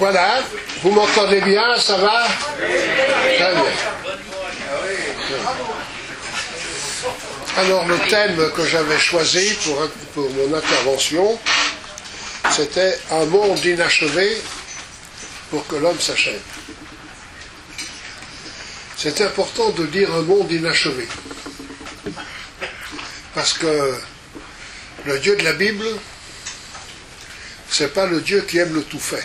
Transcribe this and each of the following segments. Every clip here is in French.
Voilà, vous m'entendez bien, ça va? Très bien. Alors le thème que j'avais choisi pour mon intervention, c'était un monde inachevé pour que l'homme s'achève. C'est important de dire un monde inachevé, parce que le Dieu de la Bible, c'est pas le Dieu qui aime le tout fait.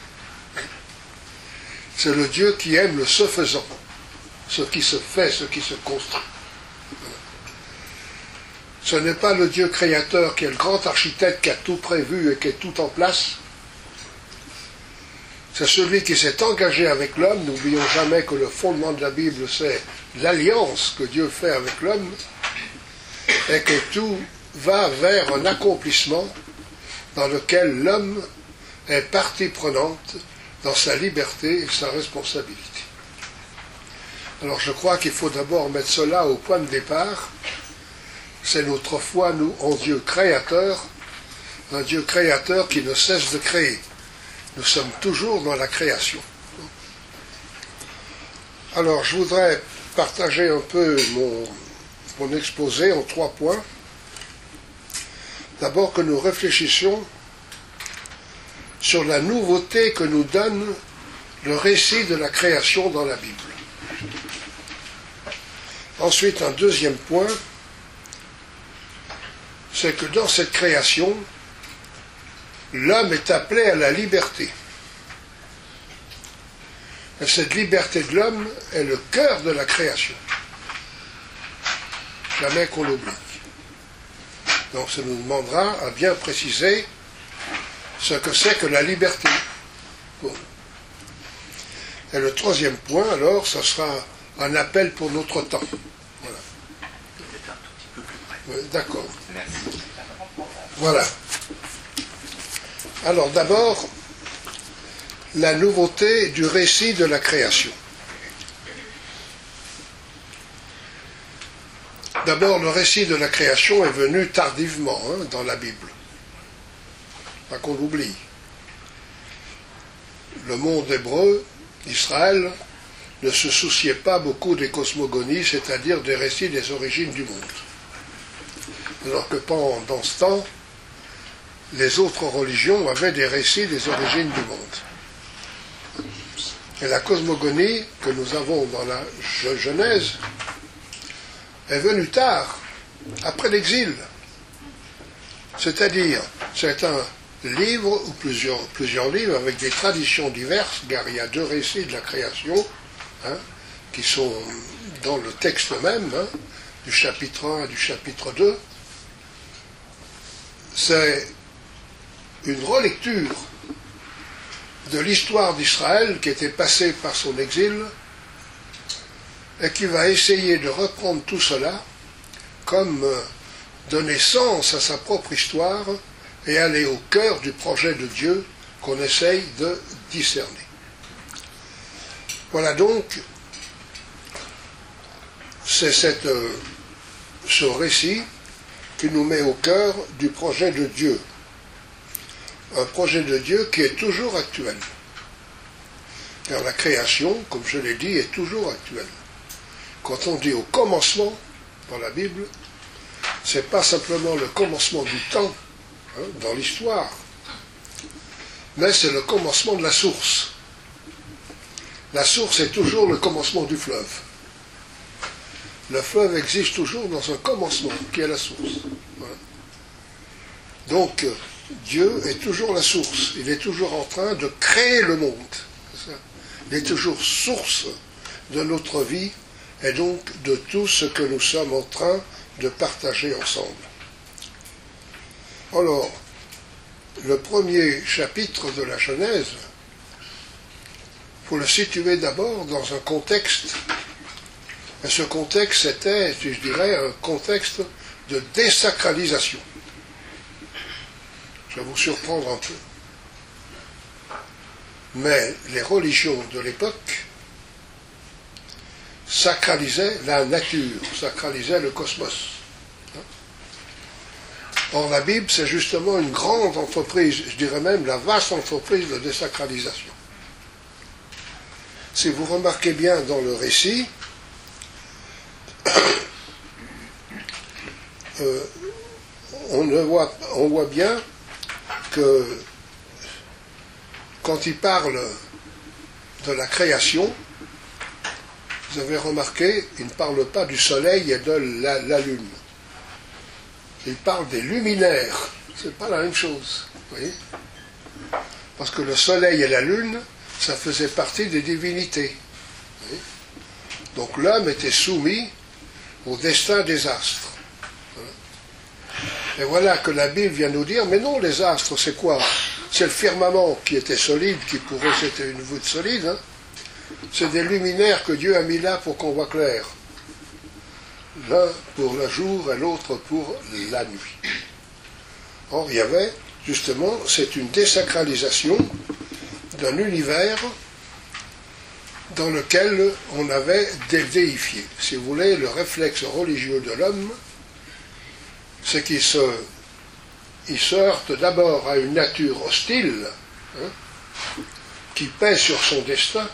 C'est le Dieu qui aime le se faisant, ce qui se fait, ce qui se construit. Ce n'est pas le Dieu créateur qui est le grand architecte qui a tout prévu et qui est tout en place. C'est celui qui s'est engagé avec l'homme. N'oublions jamais que le fondement de la Bible, c'est l'alliance que Dieu fait avec l'homme et que tout va vers un accomplissement dans lequel l'homme est partie prenante dans sa liberté et sa responsabilité. Alors je crois qu'il faut d'abord mettre cela au point de départ. C'est notre foi, nous, en Dieu créateur, un Dieu créateur qui ne cesse de créer. Nous sommes toujours dans la création. Alors je voudrais partager un peu mon exposé en 3 points. D'abord que nous réfléchissions sur la nouveauté que nous donne le récit de la création dans la Bible. Ensuite, un deuxième point, c'est que dans cette création, l'homme est appelé à la liberté. Et cette liberté de l'homme est le cœur de la création. Jamais qu'on l'oublie. Donc ça nous demandera à bien préciser ce que c'est que la liberté. Bon. Et le troisième point, alors, ce sera un appel pour notre temps. Voilà. D'accord. Voilà. Alors d'abord, la nouveauté du récit de la création. D'abord, le récit de la création est venu tardivement dans la Bible. Pas qu'on l'oublie. Le monde hébreu, Israël, ne se souciait pas beaucoup des cosmogonies, c'est-à-dire des récits des origines du monde. Alors que pendant ce temps, les autres religions avaient des récits des origines du monde. Et la cosmogonie que nous avons dans la Genèse est venue tard, après l'exil. C'est-à-dire, c'est un livre, ou plusieurs livres, avec des traditions diverses, car il y a 2 récits de la création, qui sont dans le texte même, du chapitre 1 et du chapitre 2. C'est une relecture de l'histoire d'Israël qui était passée par son exil et qui va essayer de reprendre tout cela comme donner sens à sa propre histoire et aller au cœur du projet de Dieu qu'on essaye de discerner. Voilà donc, c'est ce récit qui nous met au cœur du projet de Dieu. Un projet de Dieu qui est toujours actuel. Car la création, comme je l'ai dit, est toujours actuelle. Quand on dit au commencement, dans la Bible, c'est pas simplement le commencement du temps, dans l'histoire, mais c'est le commencement de la source. La source est toujours le commencement du fleuve. Le fleuve existe toujours dans un commencement, qui est la source. Voilà. Donc, Dieu est toujours la source. Il est toujours en train de créer le monde. C'est ça. Il est toujours source de notre vie et donc de tout ce que nous sommes en train de partager ensemble. Alors, le premier chapitre de la Genèse, il faut le situer d'abord dans un contexte. Et ce contexte était, je dirais, un contexte de désacralisation. Je vais vous surprendre un peu. Mais les religions de l'époque sacralisaient la nature, sacralisaient le cosmos. Or, la Bible, c'est justement une grande entreprise, je dirais même la vaste entreprise de désacralisation. si vous remarquez bien dans le récit, on voit bien que quand il parle de la création, vous avez remarqué, il ne parle pas du soleil et de la lune. Il parle des luminaires. C'est pas la même chose. Vous voyez ? Parce que le soleil et la lune, ça faisait partie des divinités. Vous voyez ? Donc l'homme était soumis au destin des astres. Et voilà que la Bible vient nous dire, mais non, les astres, c'est quoi ? C'est le firmament qui était solide, qui pour eux c'était une voûte solide. Hein. C'est des luminaires que Dieu a mis là pour qu'on voit clair. L'un pour le jour et l'autre pour la nuit. Or, il y avait, justement, c'est une désacralisation d'un univers dans lequel on avait déifié. Si vous voulez, le réflexe religieux de l'homme, c'est qu'il se heurte d'abord à une nature hostile, hein, qui pèse sur son destin.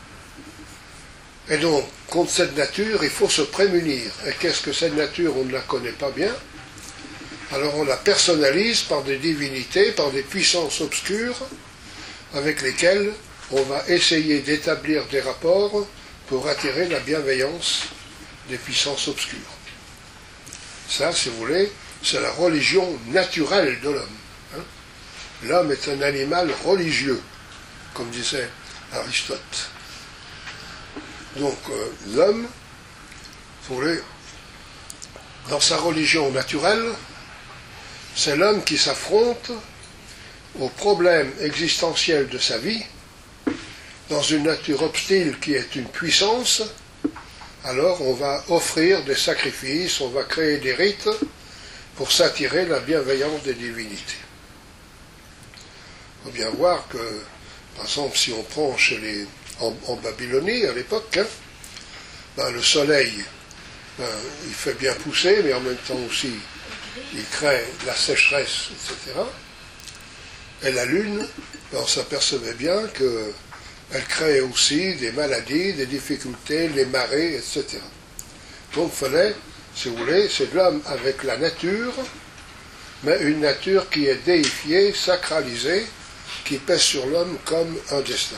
Et donc, contre cette nature, il faut se prémunir. Et qu'est-ce que cette nature? On ne la connaît pas bien. Alors on la personnalise par des divinités, par des puissances obscures, avec lesquelles on va essayer d'établir des rapports pour attirer la bienveillance des puissances obscures. Ça, si vous voulez, c'est la religion naturelle de l'homme. Hein. L'homme est un animal religieux, comme disait Aristote. Donc l'homme, vous voulez, dans sa religion naturelle, c'est l'homme qui s'affronte aux problèmes existentiels de sa vie, dans une nature hostile qui est une puissance. Alors on va offrir des sacrifices, on va créer des rites pour s'attirer la bienveillance des divinités. Il faut bien voir que, par exemple, si on prend chez en Babylonie à l'époque, hein, le soleil, il fait bien pousser, mais en même temps aussi il crée la sécheresse, etc. Et la lune, on s'apercevait bien qu'elle crée aussi des maladies, des difficultés, les marées, etc. Donc il fallait, si vous voulez, c'est l'homme avec la nature, mais une nature qui est déifiée, sacralisée, qui pèse sur l'homme comme un destin.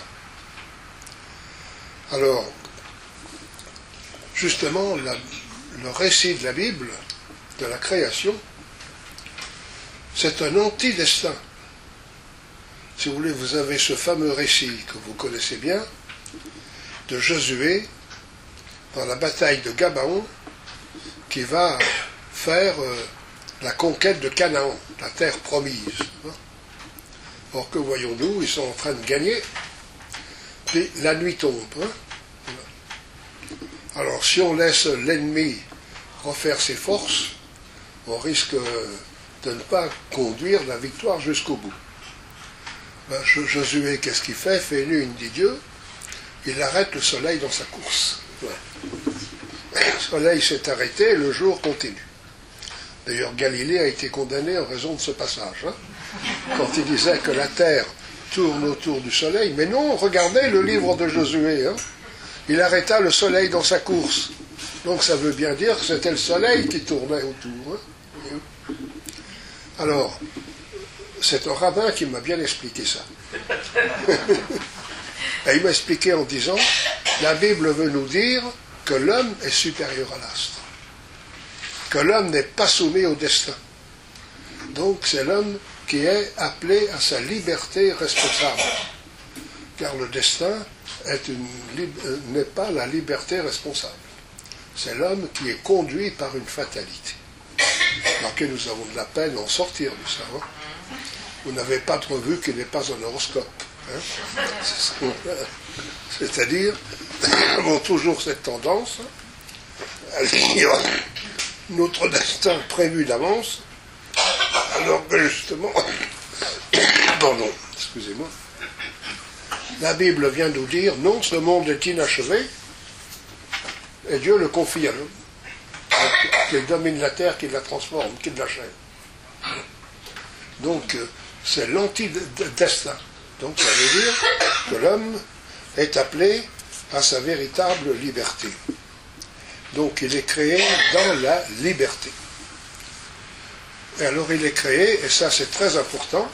Alors, justement, le récit de la Bible, de la création, c'est un anti-destin. Si vous voulez, vous avez ce fameux récit que vous connaissez bien, de Josué, dans la bataille de Gabaon, qui va faire la conquête de Canaan, la terre promise. Or, que voyons-nous? Ils sont en train de gagner, puis la nuit tombe. Alors, si on laisse l'ennemi refaire ses forces, on risque de ne pas conduire la victoire jusqu'au bout. Josué, qu'est-ce qu'il fait? Fait une lune, dit Dieu, il arrête le soleil dans sa course. Le soleil s'est arrêté, le jour continue. D'ailleurs, Galilée a été condamné en raison de ce passage, hein, quand il disait que la terre tourne autour du soleil. Mais non, regardez le livre de Josué, hein, il arrêta le soleil dans sa course. Donc ça veut bien dire que c'était le soleil qui tournait autour. Hein. Alors, c'est un rabbin qui m'a bien expliqué ça. Et il m'a expliqué en disant, la Bible veut nous dire que l'homme est supérieur à l'astre. Que l'homme n'est pas soumis au destin. Donc c'est l'homme qui est appelé à sa liberté responsable. Car le destin n'est pas la liberté responsable. C'est l'homme qui est conduit par une fatalité. Remarquez, nous avons de la peine à en sortir de ça. Hein. Vous n'avez pas trop vu qu'il n'est pas un horoscope. Hein. C'est-à-dire, nous avons toujours cette tendance à dire notre destin prévu d'avance, alors que justement, pardon, excusez-moi, la Bible vient nous dire, non, ce monde est inachevé, et Dieu le confie à l'homme, qu'il domine la terre, qu'il la transforme, qu'il l'achève. Donc, c'est l'anti-destin. Donc, ça veut dire que l'homme est appelé à sa véritable liberté. Donc il est créé dans la liberté. Et alors il est créé, et ça c'est très important,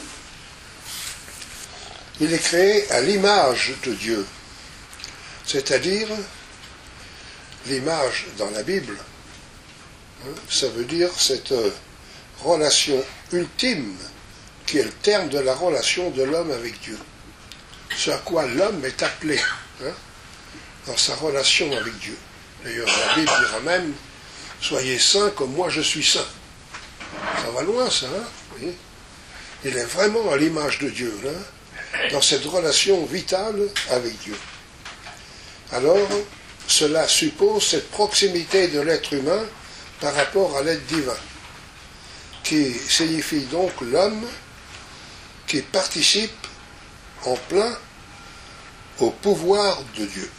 il est créé à l'image de Dieu. C'est-à-dire, l'image dans la Bible, ça veut dire cette relation ultime qui est le terme de la relation de l'homme avec Dieu. Ce à quoi l'homme est appelé dans sa relation avec Dieu. D'ailleurs, la Bible dira même, soyez saints comme moi je suis saint. Ça va loin ça, vous voyez. Il est vraiment à l'image de Dieu, dans cette relation vitale avec Dieu. Alors, cela suppose cette proximité de l'être humain par rapport à l'être divin, qui signifie donc l'homme qui participe en plein au pouvoir de Dieu.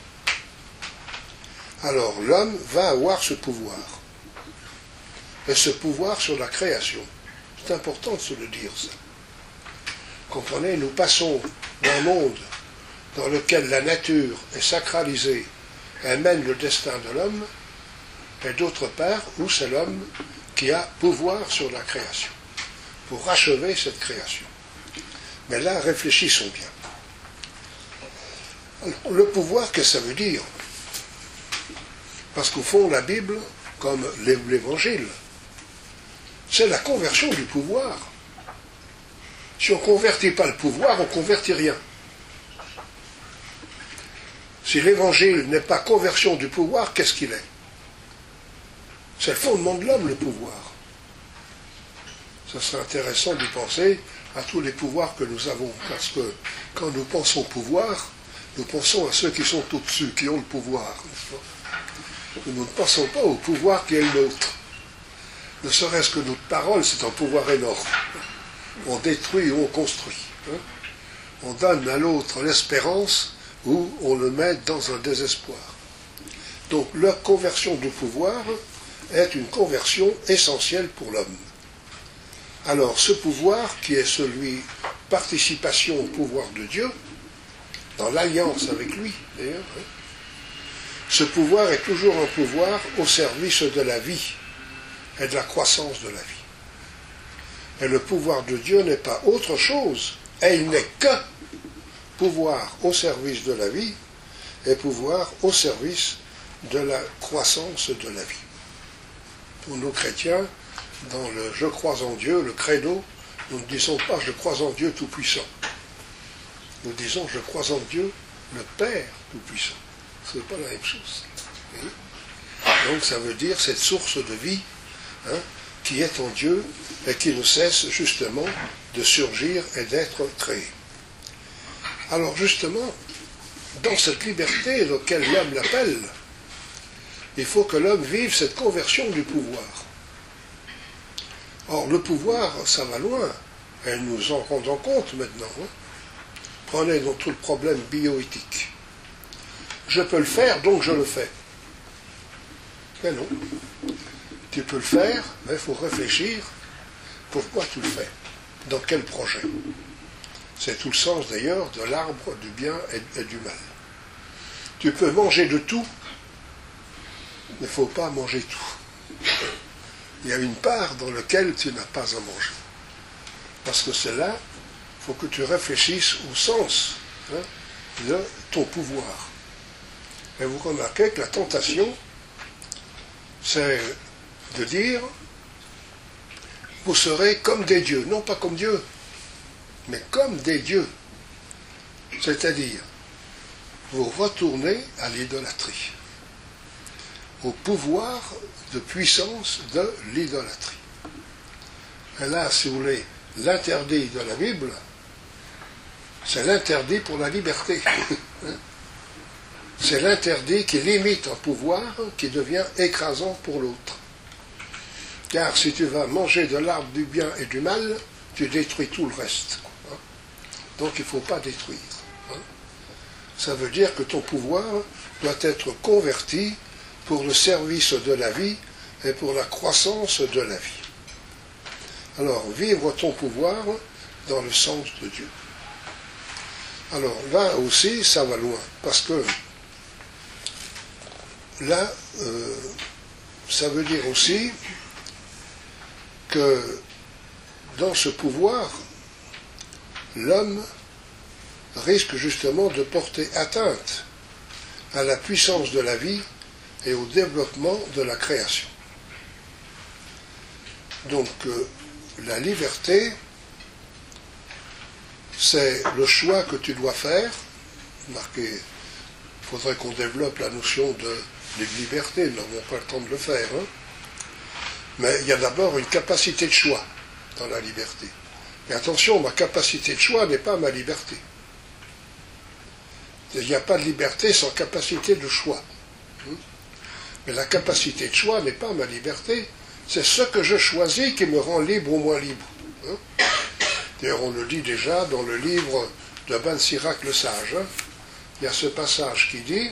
Alors l'homme va avoir ce pouvoir, et ce pouvoir sur la création. C'est important de se le dire, ça. Comprenez, nous passons d'un monde dans lequel la nature est sacralisée et mène le destin de l'homme, et d'autre part où c'est l'homme qui a pouvoir sur la création, pour achever cette création. Mais là, réfléchissons bien. Alors, le pouvoir, qu'est-ce que ça veut dire? Parce qu'au fond, la Bible, comme l'Évangile, c'est la conversion du pouvoir. Si on ne convertit pas le pouvoir, on ne convertit rien. Si l'Évangile n'est pas conversion du pouvoir, qu'est-ce qu'il est? C'est le fondement de l'homme, le pouvoir. Ça serait intéressant d'y penser à tous les pouvoirs que nous avons, parce que quand nous pensons pouvoir, nous pensons à ceux qui sont au-dessus, qui ont le pouvoir, n'est-ce pas? Nous ne pensons pas au pouvoir qui est le nôtre. Ne serait-ce que notre parole, c'est un pouvoir énorme. On détruit ou on construit. On donne à l'autre l'espérance ou on le met dans un désespoir. Donc la conversion du pouvoir est une conversion essentielle pour l'homme. Alors ce pouvoir, qui est celui participation au pouvoir de Dieu, dans l'alliance avec lui d'ailleurs, ce pouvoir est toujours un pouvoir au service de la vie et de la croissance de la vie. Et le pouvoir de Dieu n'est pas autre chose, et il n'est que pouvoir au service de la vie et pouvoir au service de la croissance de la vie. Pour nous chrétiens, dans le « je crois en Dieu », le credo, nous ne disons pas « je crois en Dieu Tout-Puissant ». Nous disons « je crois en Dieu, le Père Tout-Puissant ». Ce n'est pas la même chose. Donc ça veut dire cette source de vie qui est en Dieu et qui ne cesse justement de surgir et d'être créé. Alors justement, dans cette liberté laquelle l'homme l'appelle, il faut que l'homme vive cette conversion du pouvoir. Or, le pouvoir, ça va loin, et nous en rendons compte maintenant. Prenez donc tout le problème bioéthique. Je peux le faire, donc je le fais. Mais non. Tu peux le faire, mais il faut réfléchir pourquoi tu le fais. Dans quel projet. C'est tout le sens d'ailleurs de l'arbre du bien et du mal. Tu peux manger de tout, mais il ne faut pas manger tout. Il y a une part dans laquelle tu n'as pas à manger. Parce que c'est là, il faut que tu réfléchisses au sens de ton pouvoir. Et vous remarquez que la tentation, c'est de dire, vous serez comme des dieux. Non pas comme Dieu, mais comme des dieux. C'est-à-dire, vous retournez à l'idolâtrie, au pouvoir de puissance de l'idolâtrie. Et là, si vous voulez, l'interdit de la Bible, c'est l'interdit pour la liberté. C'est l'interdit qui limite un pouvoir qui devient écrasant pour l'autre. Car si tu vas manger de l'arbre du bien et du mal, tu détruis tout le reste. Donc il ne faut pas détruire. Ça veut dire que ton pouvoir doit être converti pour le service de la vie et pour la croissance de la vie. Alors, vivre ton pouvoir dans le sens de Dieu. Alors là aussi, ça va loin, parce que là, ça veut dire aussi que dans ce pouvoir, l'homme risque justement de porter atteinte à la puissance de la vie et au développement de la création. Donc, la liberté, c'est le choix que tu dois faire. Remarquez, il faudrait qu'on développe la notion de liberté, nous n'avons pas le temps de le faire. Hein. Mais il y a d'abord une capacité de choix dans la liberté. Et attention, ma capacité de choix n'est pas ma liberté. Il n'y a pas de liberté sans capacité de choix. Mais la capacité de choix n'est pas ma liberté, c'est ce que je choisis qui me rend libre ou moins libre. D'ailleurs, on le dit déjà dans le livre de Ben Sirac le Sage. Il y a ce passage qui dit,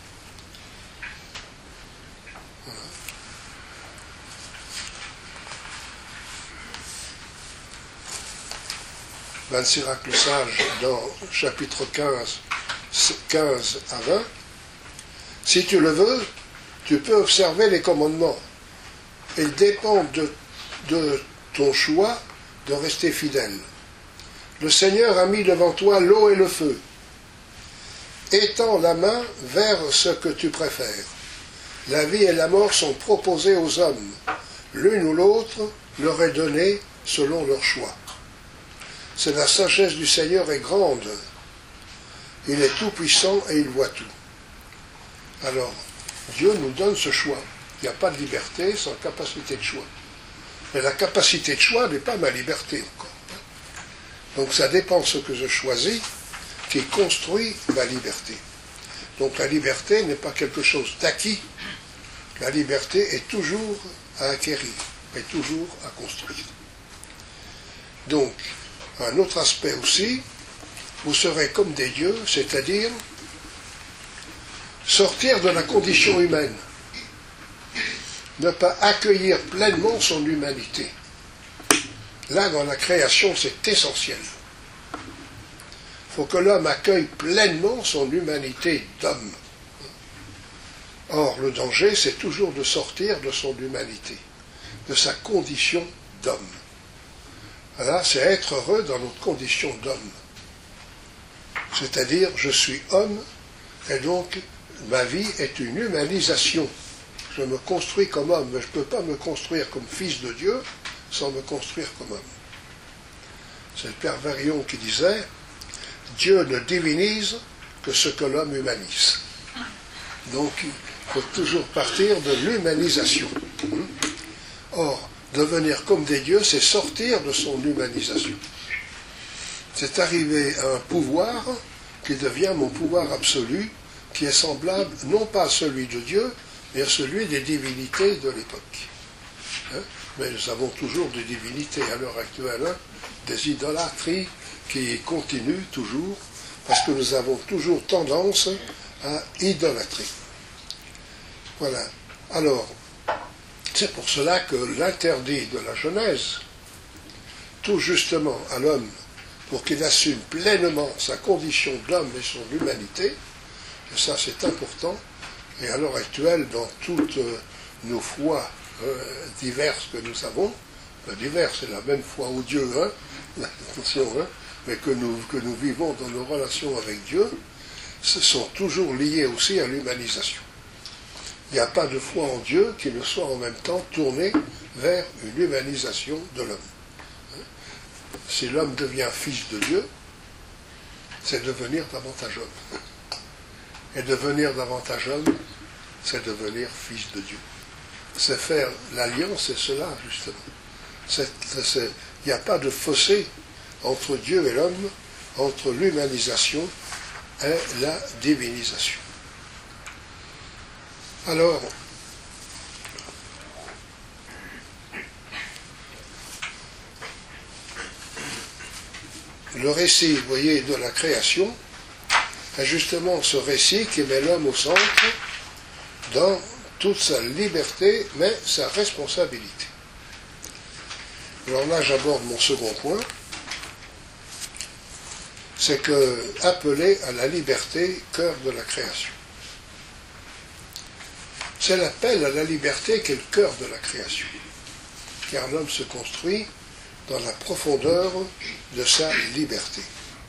Ben Sirac le Sage, dans chapitre 15 à 20, si tu le veux, tu peux observer les commandements. Ils dépendent de ton choix de rester fidèle. Le Seigneur a mis devant toi l'eau et le feu. Étends la main vers ce que tu préfères. La vie et la mort sont proposées aux hommes. L'une ou l'autre leur est donnée selon leur choix. C'est la sagesse du Seigneur est grande. Il est tout-puissant et il voit tout. Alors, Dieu nous donne ce choix. Il n'y a pas de liberté sans capacité de choix. Mais la capacité de choix n'est pas ma liberté encore. Donc ça dépend de ce que je choisis qui construit ma liberté. Donc la liberté n'est pas quelque chose d'acquis. La liberté est toujours à acquérir, est toujours à construire. Donc, un autre aspect aussi, vous serez comme des dieux, c'est-à-dire sortir de la condition humaine, ne pas accueillir pleinement son humanité. Là, dans la création, c'est essentiel. Il faut que l'homme accueille pleinement son humanité d'homme. Or, le danger, c'est toujours de sortir de son humanité, de sa condition d'homme. Là, c'est être heureux dans notre condition d'homme. C'est-à-dire, je suis homme, et donc, ma vie est une humanisation. Je me construis comme homme, mais je ne peux pas me construire comme fils de Dieu sans me construire comme homme. C'est le Père Varion qui disait « Dieu ne divinise que ce que l'homme humanise ». Donc, il faut toujours partir de l'humanisation. Or, devenir comme des dieux, c'est sortir de son humanisation. C'est arriver à un pouvoir qui devient mon pouvoir absolu, qui est semblable non pas à celui de Dieu, mais à celui des divinités de l'époque. Mais nous avons toujours des divinités à l'heure actuelle, des idolâtries qui continuent toujours, parce que nous avons toujours tendance à idolâtrer. Voilà. Alors, c'est pour cela que l'interdit de la Genèse, tout justement à l'homme, pour qu'il assume pleinement sa condition d'homme et son humanité, et ça c'est important, et à l'heure actuelle, dans toutes nos foi diverses que nous avons, diverses, c'est la même foi au Dieu, attention, mais que nous vivons dans nos relations avec Dieu, ce sont toujours liées aussi à l'humanisation. Il n'y a pas de foi en Dieu qui ne soit en même temps tournée vers une humanisation de l'homme. Si l'homme devient fils de Dieu, c'est devenir davantage homme. Et devenir davantage homme, c'est devenir fils de Dieu. C'est faire l'alliance, c'est cela, justement. Il n'y a pas de fossé entre Dieu et l'homme, entre l'humanisation et la divinisation. Alors, le récit, vous voyez, de la création, est justement ce récit qui met l'homme au centre dans toute sa liberté, mais sa responsabilité. Alors là, j'aborde mon second point, c'est que, appelé à la liberté, cœur de la création. C'est l'appel à la liberté qui est le cœur de la création. Car l'homme se construit dans la profondeur de sa liberté.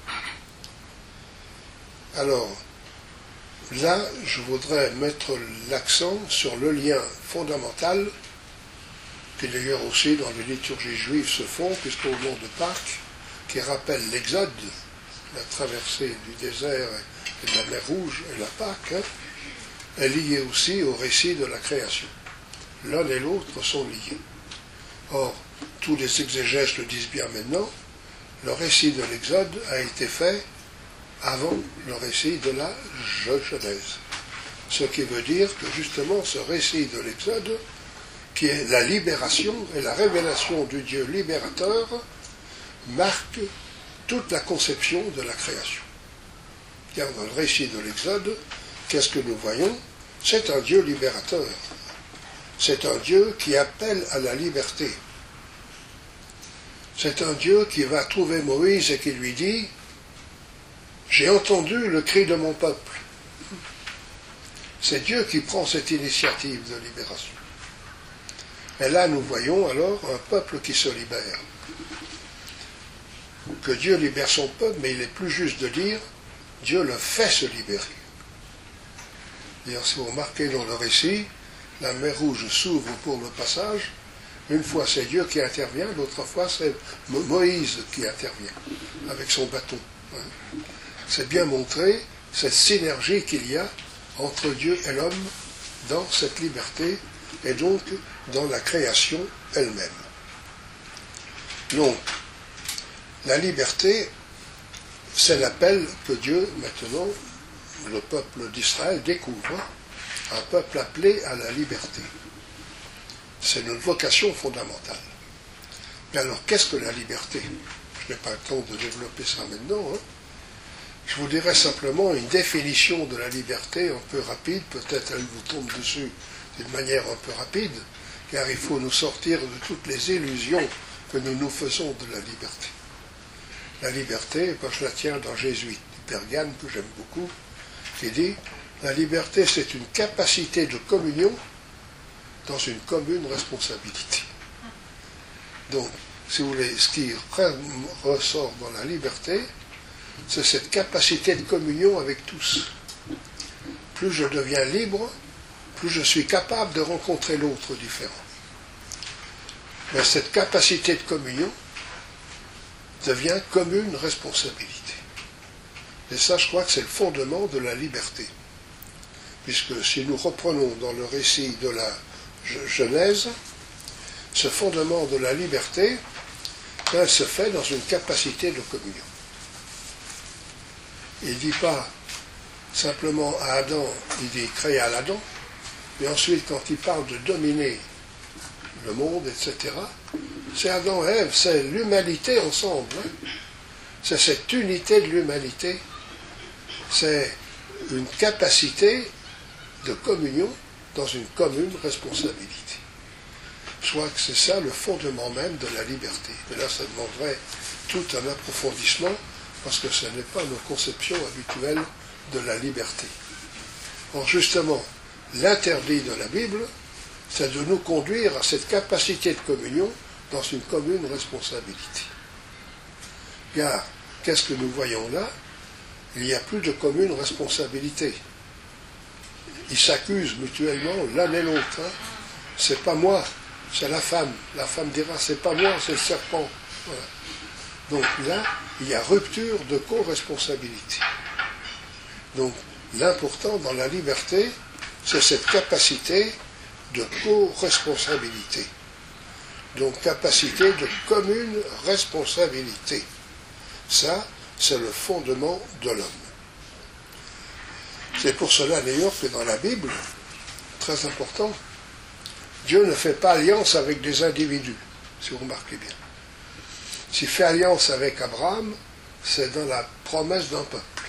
Alors, là, je voudrais mettre l'accent sur le lien fondamental qui d'ailleurs aussi dans les liturgies juives se font, puisqu'au moment de Pâques, qui rappelle l'Exode, la traversée du désert et de la mer Rouge et la Pâque, est liée aussi au récit de la création. L'un et l'autre sont liés. Or, tous les exégètes le disent bien maintenant, le récit de l'Exode a été fait avant le récit de la Genèse. Ce qui veut dire que justement ce récit de l'Exode, qui est la libération et la révélation du Dieu libérateur, marque toute la conception de la création. Car dans le récit de l'Exode, qu'est-ce que nous voyons? C'est un Dieu libérateur. C'est un Dieu qui appelle à la liberté. C'est un Dieu qui va trouver Moïse et qui lui dit « J'ai entendu le cri de mon peuple ». C'est Dieu qui prend cette initiative de libération. Et là, nous voyons alors un peuple qui se libère. Que Dieu libère son peuple, mais il est plus juste de dire Dieu le fait se libérer. D'ailleurs, si vous remarquez dans le récit, la mer Rouge s'ouvre pour le passage. Une fois, c'est Dieu qui intervient, l'autre fois, c'est Moïse qui intervient avec son bâton. C'est bien montré cette synergie qu'il y a entre Dieu et l'homme dans cette liberté et donc dans la création elle-même. Donc, la liberté, c'est l'appel que Dieu, maintenant, le peuple d'Israël découvre, un peuple appelé à la liberté. C'est notre vocation fondamentale. Mais alors, qu'est-ce que la liberté? Je n'ai pas le temps de développer ça maintenant. Je vous dirais simplement une définition de la liberté un peu rapide, peut-être elle vous tombe dessus d'une manière un peu rapide, car il faut nous sortir de toutes les illusions que nous nous faisons de la liberté. La liberté, quand je la tiens dans Jésuite, Pergane, que j'aime beaucoup, qui dit « La liberté, c'est une capacité de communion dans une commune responsabilité. » Donc, si vous voulez, ce qui ressort dans la liberté, c'est cette capacité de communion avec tous. Plus je deviens libre, plus je suis capable de rencontrer l'autre différent. Mais cette capacité de communion devient commune responsabilité. Et ça, je crois que c'est le fondement de la liberté. Puisque si nous reprenons dans le récit de la Genèse, ce fondement de la liberté, elle se fait dans une capacité de communion. Il ne dit pas simplement à Adam, il dit créa l'Adam, mais ensuite quand il parle de dominer le monde, etc., c'est Adam et Ève, c'est l'humanité ensemble. C'est cette unité de l'humanité, c'est une capacité de communion dans une commune responsabilité. Je crois que c'est ça le fondement même de la liberté. Mais là, ça demanderait tout un approfondissement, parce que ce n'est pas nos conceptions habituelles de la liberté. Or, justement, l'interdit de la Bible, c'est de nous conduire à cette capacité de communion dans une commune responsabilité. Car, qu'est-ce que nous voyons là? Il n'y a plus de commune responsabilité. Ils s'accusent mutuellement l'un et l'autre. C'est pas moi, c'est la femme. La femme dira, c'est pas moi, c'est le serpent. Voilà. Donc là, il y a rupture de co-responsabilité. Donc, l'important dans la liberté, c'est cette capacité de co-responsabilité. Donc, capacité de commune responsabilité. Ça, c'est le fondement de l'homme. C'est pour cela, d'ailleurs, que dans la Bible, très important, Dieu ne fait pas alliance avec des individus, si vous remarquez bien. S'il fait alliance avec Abraham, c'est dans la promesse d'un peuple.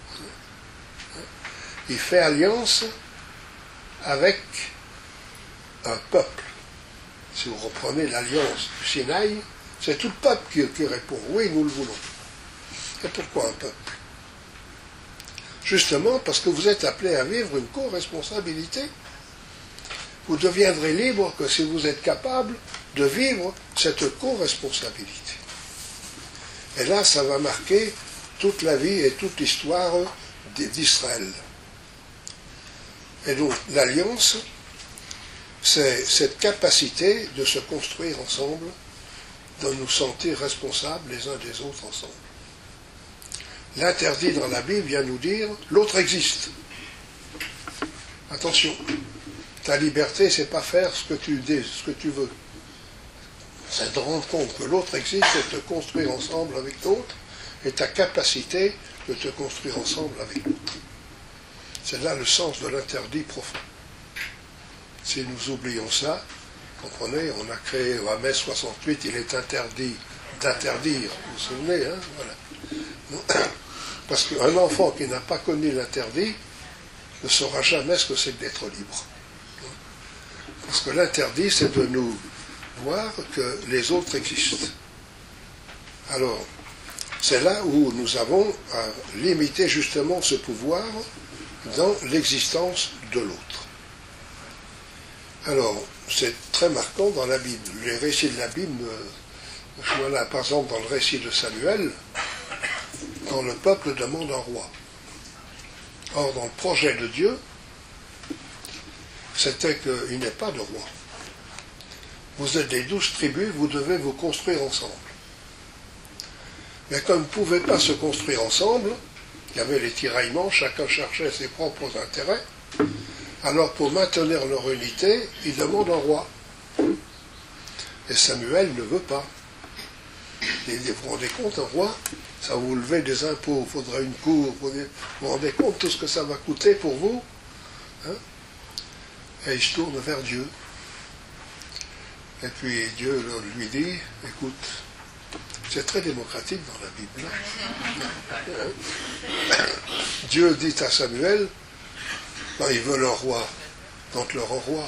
Il fait alliance avec un peuple. Si vous reprenez l'alliance du Sinaï, c'est tout le peuple qui répond « Oui, nous le voulons ». Et pourquoi un peuple? Justement parce que vous êtes appelés à vivre une co-responsabilité. Vous deviendrez libre que si vous êtes capable de vivre cette co-responsabilité. Et là, ça va marquer toute la vie et toute l'histoire d'Israël. Et donc, l'alliance, c'est cette capacité de se construire ensemble, de nous sentir responsables les uns des autres ensemble. L'interdit dans la Bible vient nous dire, l'autre existe. Attention, ta liberté, c'est pas faire ce que tu veux. C'est de rendre compte que l'autre existe et de te construire ensemble avec l'autre, et ta capacité de te construire ensemble avec l'autre. C'est là le sens de l'interdit profond. Si nous oublions ça, comprenez, on a créé à mai 68, il est interdit d'interdire, vous vous souvenez, hein, voilà. Parce qu'un enfant qui n'a pas connu l'interdit ne saura jamais ce que c'est que d'être libre. Parce que l'interdit, c'est de nous voir que les autres existent. Alors, c'est là où nous avons à limiter justement ce pouvoir dans l'existence de l'autre. Alors, c'est très marquant dans la Bible. Les récits de la Bible, voilà, par exemple dans le récit de Samuel, quand le peuple demande un roi. Or, dans le projet de Dieu, c'était qu'il n'y ait pas de roi. Vous êtes les 12 tribus, vous devez vous construire ensemble. Mais comme vous ne pouvez pas se construire ensemble, il y avait les tiraillements, chacun cherchait ses propres intérêts. Alors pour maintenir leur unité, ils demandent un roi. Et Samuel ne veut pas. Et vous vous rendez compte, un roi, ça vous lever des impôts, il faudrait une cour, vous vous rendez compte tout ce que ça va coûter pour vous, hein? Et il se tourne vers Dieu. Et puis Dieu lui dit, écoute, c'est très démocratique dans la Bible. Dieu dit à Samuel, ben, ils veulent un roi, donc leur roi.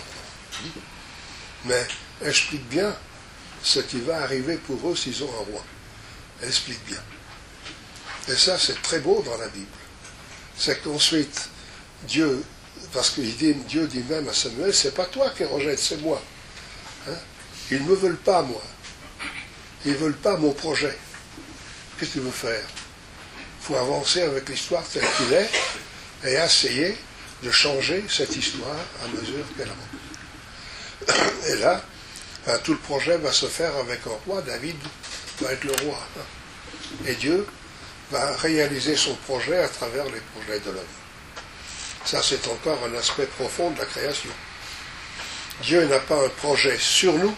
Mais explique bien ce qui va arriver pour eux s'ils ont un roi. Explique bien. Et ça, c'est très beau dans la Bible. C'est qu'ensuite, Dieu, parce que Dieu dit même à Samuel, c'est pas toi qui rejette, c'est moi. Hein? Ils ne me veulent pas, moi. Ils ne veulent pas mon projet. Qu'est-ce que tu veux faire? Il faut avancer avec l'histoire telle qu'il est et essayer de changer cette histoire à mesure qu'elle avance. Et là, ben, tout le projet va se faire avec un roi. David va être le roi. Et Dieu va réaliser son projet à travers les projets de l'homme. Ça, c'est encore un aspect profond de la création. Dieu n'a pas un projet sur nous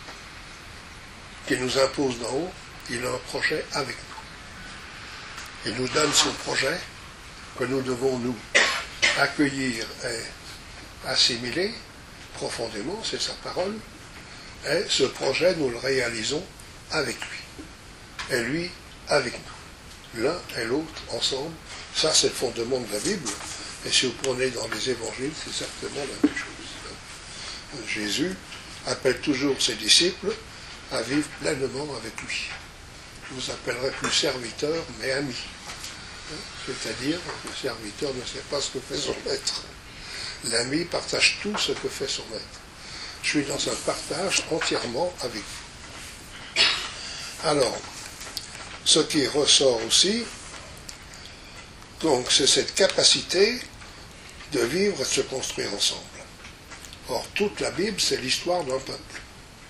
qui nous impose d'en haut, il a un projet avec nous. Il nous donne son projet que nous devons nous accueillir et assimiler profondément, c'est sa parole, et ce projet nous le réalisons avec lui, et lui avec nous, l'un et l'autre ensemble. Ça, c'est le fondement de la Bible, et si vous prenez dans les évangiles, c'est certainement la même chose. Jésus appelle toujours ses disciples à vivre pleinement avec lui. Je vous appellerai plus serviteur, mais ami. C'est-à-dire, le serviteur ne sait pas ce que fait son maître. L'ami partage tout ce que fait son maître. Je suis dans un partage entièrement avec vous. Alors, ce qui ressort aussi, donc, c'est cette capacité de vivre et de se construire ensemble. Or, toute la Bible, c'est l'histoire d'un peuple.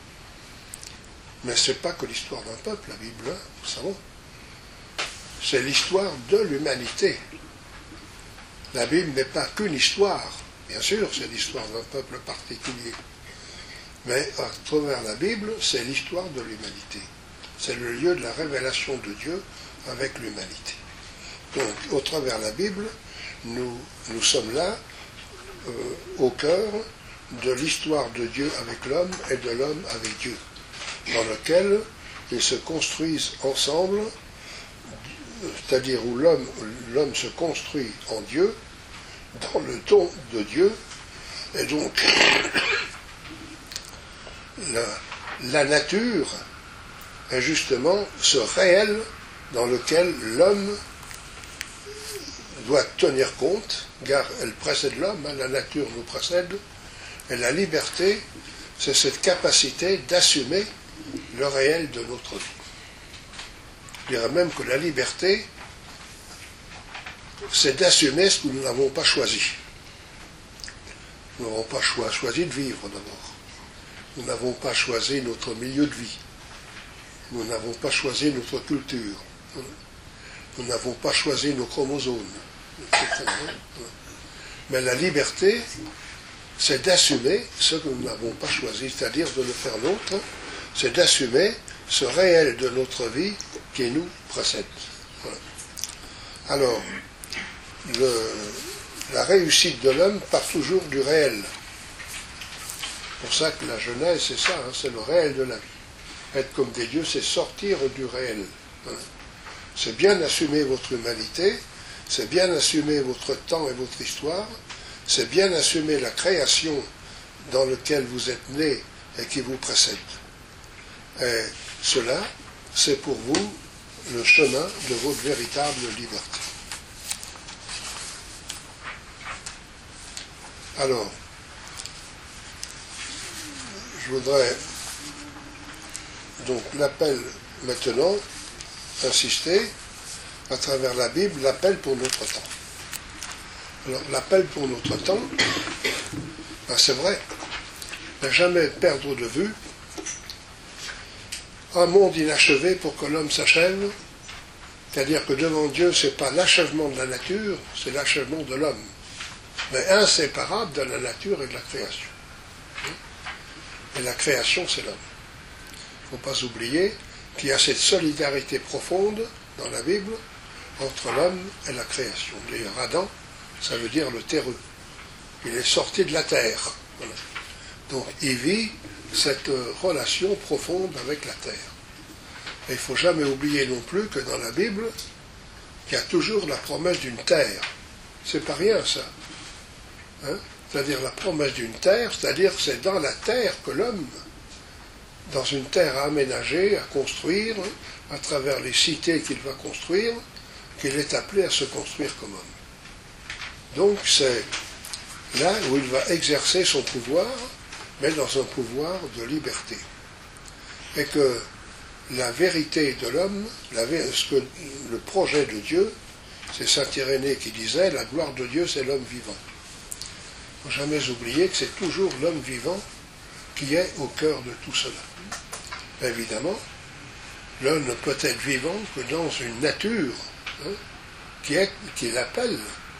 Mais ce n'est pas que l'histoire d'un peuple, la Bible, hein, nous savons. C'est l'histoire de l'humanité. La Bible n'est pas qu'une histoire. Bien sûr, c'est l'histoire d'un peuple particulier. Mais à travers la Bible, c'est l'histoire de l'humanité. C'est le lieu de la révélation de Dieu avec l'humanité. Donc, au travers de la Bible, nous sommes là, au cœur de l'histoire de Dieu avec l'homme et de l'homme avec Dieu, dans lequel ils se construisent ensemble, c'est-à-dire où l'homme se construit en Dieu, dans le don de Dieu, et donc la nature est justement ce réel dans lequel l'homme doit tenir compte, car elle précède l'homme, hein, la nature nous précède, Et la liberté, c'est cette capacité d'assumer le réel de notre vie. Je dirais même que la liberté, c'est d'assumer ce que nous n'avons pas choisi. Nous n'avons pas choisi de vivre d'abord. Nous n'avons pas choisi notre milieu de vie. Nous n'avons pas choisi notre culture. Nous n'avons pas choisi nos chromosomes. Etc. Mais la liberté, c'est d'assumer ce que nous n'avons pas choisi, c'est-à-dire de le faire nôtre, c'est d'assumer ce réel de notre vie qui nous précède. Voilà. Alors, la réussite de l'homme part toujours du réel. C'est pour ça que la Genèse, c'est ça, hein, c'est le réel de la vie. Être comme des dieux, c'est sortir du réel. Voilà. C'est bien assumer votre humanité, c'est bien assumer votre temps et votre histoire, c'est bien assumer la création dans laquelle vous êtes né et qui vous précède. Et cela, c'est pour vous le chemin de votre véritable liberté. Alors, je voudrais donc l'appel maintenant, insister à travers la Bible, l'appel pour notre temps. Alors, l'appel pour notre temps, ben c'est vrai, ne jamais perdre de vue un monde inachevé pour que l'homme s'achève, c'est-à-dire que devant Dieu, ce n'est pas l'achèvement de la nature, c'est l'achèvement de l'homme, mais inséparable de la nature et de la création. Et la création, c'est l'homme. Il ne faut pas oublier qu'il y a cette solidarité profonde dans la Bible entre l'homme et la création. D'ailleurs, Adam, ça veut dire le terreux. Il est sorti de la terre. Voilà. Donc, il vit cette relation profonde avec la terre. Et il ne faut jamais oublier non plus que dans la Bible, il y a toujours la promesse d'une terre. C'est pas rien, ça. Hein? C'est-à-dire la promesse d'une terre, c'est-à-dire que c'est dans la terre que l'homme, dans une terre à aménager, à construire, à travers les cités qu'il va construire, qu'il est appelé à se construire comme homme. Donc c'est là où il va exercer son pouvoir, mais dans un pouvoir de liberté. Et que la vérité de l'homme, le projet de Dieu, c'est saint Irénée qui disait, la gloire de Dieu c'est l'homme vivant. Il ne faut jamais oublier que c'est toujours l'homme vivant qui est au cœur de tout cela. Évidemment, l'homme ne peut être vivant que dans une nature qui l'appelle,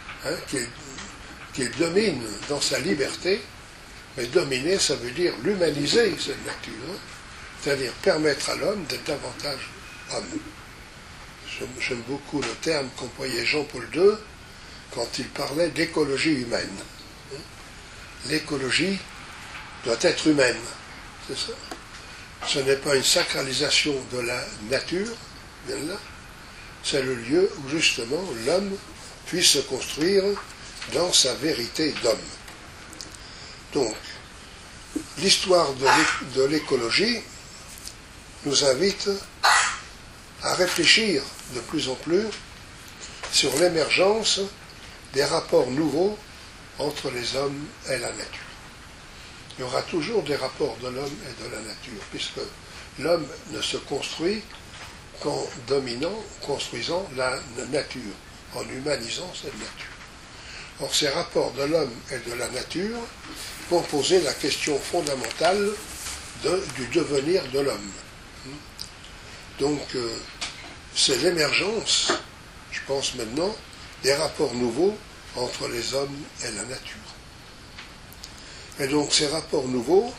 qu'il domine dans sa liberté, mais dominer, ça veut dire l'humaniser, cette nature, c'est-à-dire permettre à l'homme d'être davantage homme. J'aime beaucoup le terme qu'employait Jean-Paul II quand il parlait d'écologie humaine. L'écologie doit être humaine, c'est ça. Ce n'est pas une sacralisation de la nature, bien là, c'est le lieu où justement l'homme puisse se construire dans sa vérité d'homme. Donc, l'histoire de l'écologie nous invite à réfléchir de plus en plus sur l'émergence des rapports nouveaux entre les hommes et la nature. Il y aura toujours des rapports de l'homme et de la nature, puisque l'homme ne se construit qu'en construisant la nature, en humanisant cette nature. Or, ces rapports de l'homme et de la nature vont poser la question fondamentale du devenir de l'homme. Donc, c'est l'émergence, je pense maintenant, des rapports nouveaux entre les hommes et la nature. Et donc, ces rapports nouveaux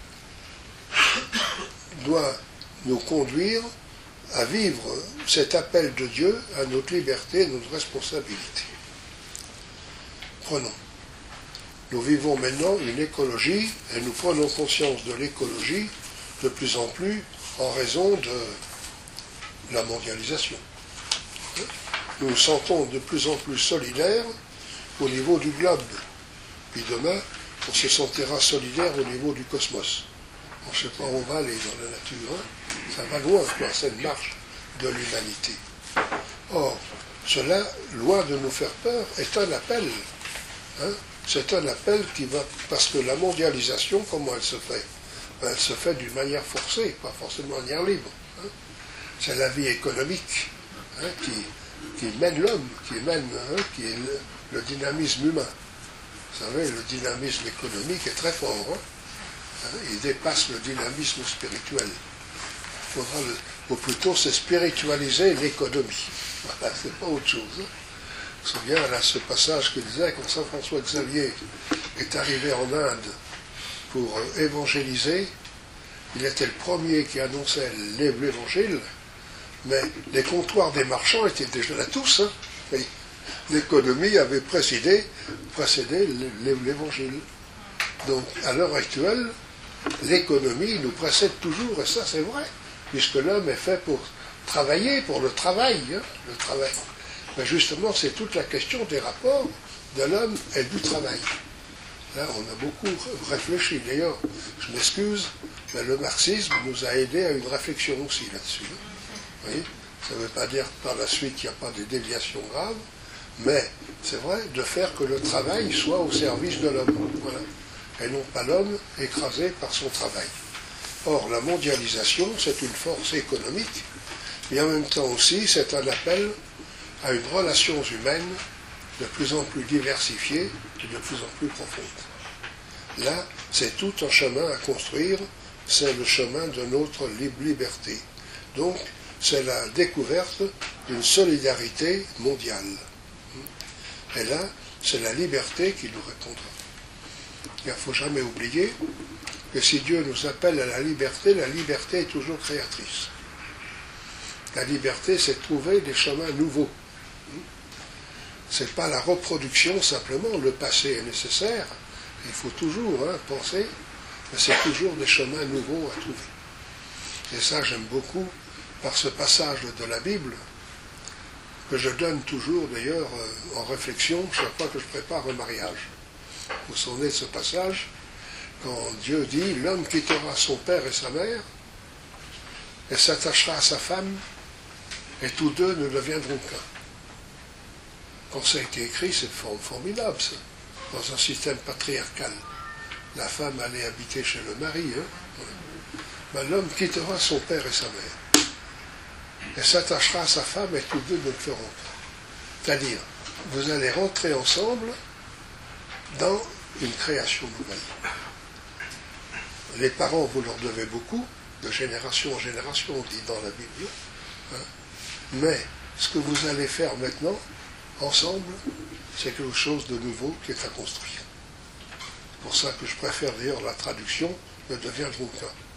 doivent nous conduire à vivre cet appel de Dieu à notre liberté et notre responsabilité. Prenons. Nous vivons maintenant une écologie et nous prenons conscience de l'écologie de plus en plus en raison de la mondialisation. Nous nous sentons de plus en plus solidaires au niveau du globe. Puis demain, on se sentira solidaire au niveau du cosmos. On ne sait pas où on va aller dans la nature. Hein. Ça va loin, quoi, cette marche de l'humanité. Or, cela, loin de nous faire peur, est un appel c'est un appel qui va, parce que la mondialisation, comment elle se fait? Elle se fait d'une manière forcée, pas forcément de manière libre. Hein. C'est la vie économique hein, qui mène l'homme, qui est le dynamisme humain. Vous savez, le dynamisme économique est très fort. Hein. Il dépasse le dynamisme spirituel. Ou plutôt, c'est spiritualiser l'économie. Voilà, c'est pas autre chose. Hein. Je me souviens, là, ce passage qui disait, quand Saint François Xavier est arrivé en Inde pour évangéliser, il était le premier qui annonçait l'évangile, mais les comptoirs des marchands étaient déjà là tous. Hein. L'économie avait précédé l'évangile. Donc, à l'heure actuelle, l'économie nous précède toujours, et ça c'est vrai, puisque l'homme est fait pour travailler, pour le travail. Hein, le travail. Mais justement, c'est toute la question des rapports de l'homme et du travail. Là, on a beaucoup réfléchi. D'ailleurs, je m'excuse, mais le marxisme nous a aidés à une réflexion aussi là-dessus. Vous voyez ? Ça ne veut pas dire que par la suite, il n'y a pas de déviations graves, mais c'est vrai, de faire que le travail soit au service de l'homme. Voilà. Et non pas l'homme écrasé par son travail. Or, la mondialisation, c'est une force économique, mais en même temps aussi, c'est un appel à une relation humaine de plus en plus diversifiée et de plus en plus profonde. Là, c'est tout un chemin à construire, c'est le chemin de notre liberté. Donc, c'est la découverte d'une solidarité mondiale. Et là, c'est la liberté qui nous répondra. Il ne faut jamais oublier que si Dieu nous appelle à la liberté est toujours créatrice. La liberté, c'est trouver des chemins nouveaux. Ce n'est pas la reproduction simplement, le passé est nécessaire, il faut toujours penser, mais c'est toujours des chemins nouveaux à trouver. Et ça, j'aime beaucoup par ce passage de la Bible, que je donne toujours d'ailleurs en réflexion chaque fois que je prépare un mariage. Vous vous souvenez de ce passage, quand Dieu dit, l'homme quittera son père et sa mère, et s'attachera à sa femme, et tous deux ne deviendront qu'un. Quand ça a été écrit, c'est formidable, ça. Dans un système patriarcal. La femme allait habiter chez le mari. Hein. Ben, l'homme quittera son père et sa mère. Et s'attachera à sa femme et tous deux ne le feront pas. C'est-à-dire, vous allez rentrer ensemble dans une création nouvelle. Les parents, vous leur devez beaucoup, de génération en génération, on dit dans la Bible. Hein. Mais ce que vous allez faire maintenant, ensemble, c'est quelque chose de nouveau qui est à construire. C'est pour ça que je préfère d'ailleurs la traduction « ne deviendront qu'un ».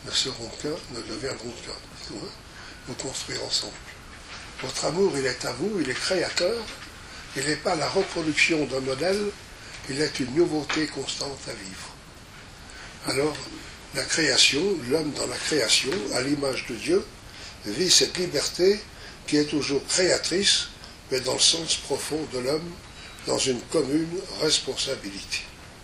Ne seront qu'un, ne deviendront qu'un. Vous construire ensemble. Votre amour, il est à vous, il est créateur, il n'est pas la reproduction d'un modèle, il est une nouveauté constante à vivre. Alors, la création, l'homme dans la création, à l'image de Dieu, vit cette liberté qui est toujours créatrice, mais dans le sens profond de l'homme, dans une commune responsabilité.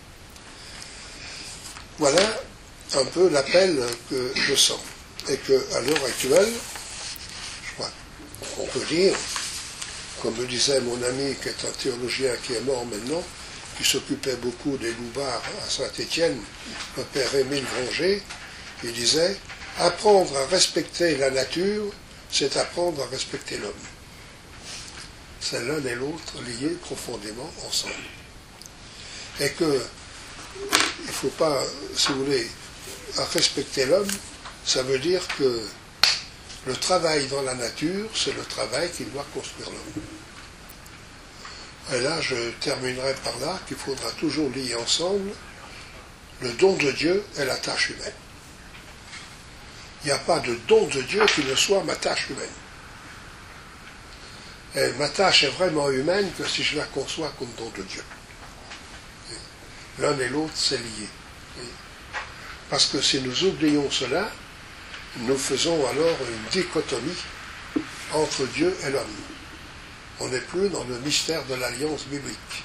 Voilà un peu l'appel que je sens. Et qu'à l'heure actuelle, je crois qu'on peut dire, comme me disait mon ami qui est un théologien qui est mort maintenant, qui s'occupait beaucoup des loupards à Saint-Étienne, le père Émile Granger, il disait « Apprendre à respecter la nature, c'est apprendre à respecter l'homme. » C'est l'un et l'autre liés profondément ensemble. Et que il ne faut pas, si vous voulez, à respecter l'homme, ça veut dire que le travail dans la nature, c'est le travail qui doit construire l'homme. Et là, je terminerai par là qu'il faudra toujours lier ensemble le don de Dieu et la tâche humaine. Il n'y a pas de don de Dieu qui ne soit ma tâche humaine. Et ma tâche est vraiment humaine que si je la conçois comme don de Dieu. L'un et l'autre, c'est lié. Parce que si nous oublions cela, nous faisons alors une dichotomie entre Dieu et l'homme. On n'est plus dans le mystère de l'alliance biblique.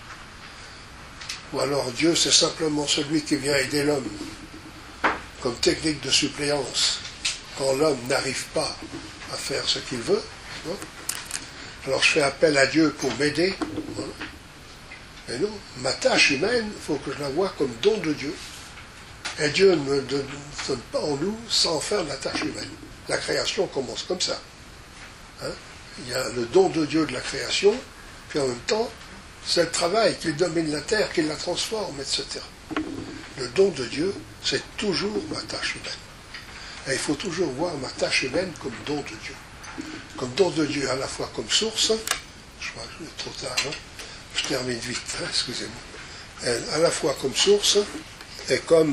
Ou alors Dieu, c'est simplement celui qui vient aider l'homme, comme technique de suppléance, quand l'homme n'arrive pas à faire ce qu'il veut. Alors je fais appel à Dieu pour m'aider. Mais non, ma tâche humaine, il faut que je la voie comme don de Dieu. Et Dieu ne me donne pas en nous sans faire la tâche humaine. La création commence comme ça. Hein? Il y a le don de Dieu de la création, puis en même temps, c'est le travail qui domine la terre, qui la transforme, etc. Le don de Dieu, c'est toujours ma tâche humaine. Et il faut toujours voir ma tâche humaine comme don de Dieu. Comme don de Dieu à la fois comme source, je crois que c'est trop tard, hein? Je termine vite, hein, excusez-moi. À la fois comme source et comme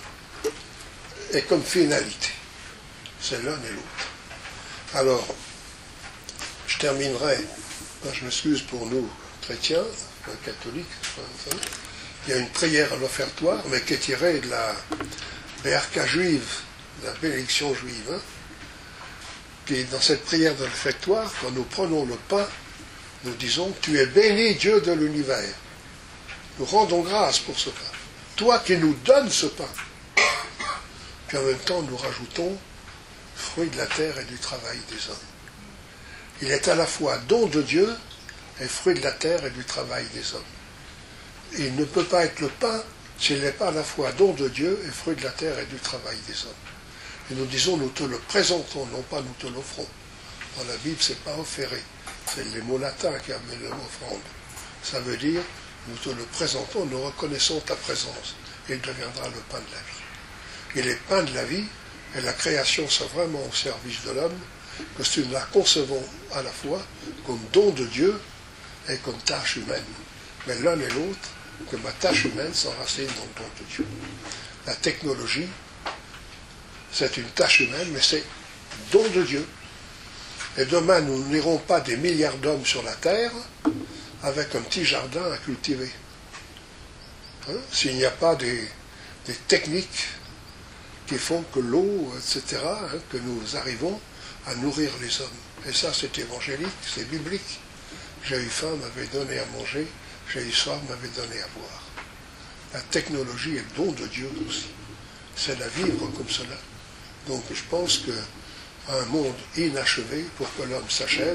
finalité. C'est l'un et l'autre. Alors, je terminerai, je m'excuse pour nous chrétiens, catholiques, il y a une prière à l'offertoire, mais qui est tirée de la BRK juive, de la bénédiction juive. Hein. Puis dans cette prière de l'offertoire, quand nous prenons le pain, nous disons, tu es béni Dieu de l'univers. Nous rendons grâce pour ce pain. Toi qui nous donnes ce pain. Puis en même temps, nous rajoutons fruit de la terre et du travail des hommes. Il est à la fois don de Dieu et fruit de la terre et du travail des hommes. Il ne peut pas être le pain s'il n'est pas à la fois don de Dieu et fruit de la terre et du travail des hommes. Et nous disons, nous te le présentons, non pas nous te l'offrons. Dans la Bible, c'est pas offéré. C'est les mots latins qui amènent le mot offrande. Ça veut dire, nous te le présentons, nous reconnaissons ta présence. Il deviendra le pain de la vie. Et les pains de la vie, et la création sont vraiment au service de l'homme, que nous la concevons à la fois comme don de Dieu et comme tâche humaine. Mais l'un et l'autre, que ma tâche humaine s'enracine dans le don de Dieu. La technologie, c'est une tâche humaine, mais c'est don de Dieu. Et demain, nous n'irons pas des milliards d'hommes sur la terre avec un petit jardin à cultiver. Hein? S'il n'y a pas des techniques qui font que l'eau, etc., hein, que nous arrivons à nourrir les hommes. Et ça, c'est évangélique, c'est biblique. J'ai eu faim, m'avait donné à manger, j'ai eu soif, m'avait donné à boire. La technologie est le don de Dieu aussi. C'est la vivre comme cela. Donc je pense qu'un monde inachevé, pour que l'homme s'achève